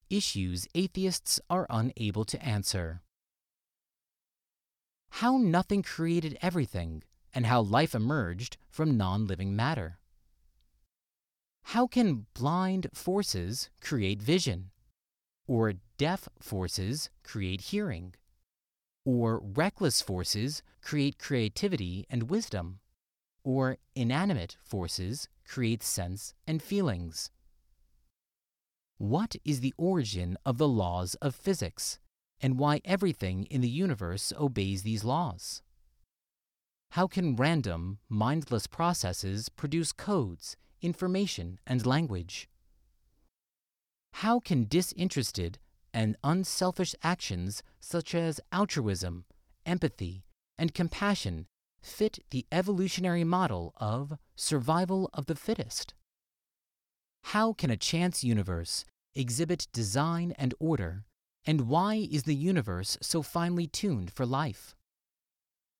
Issues atheists are unable to answer. How nothing created everything, and how life emerged from non-living matter. How can blind forces create vision? Or deaf forces create hearing? Or reckless forces create creativity and wisdom? Or inanimate forces create sense and feelings? What is the origin of the laws of physics, and why everything in the universe obeys these laws? How can random, mindless processes produce codes, information, and language? How can disinterested and unselfish actions such as altruism, empathy, and compassion fit the evolutionary model of survival of the fittest? How can a chance universe exhibit design and order, and why is the universe so finely tuned for life?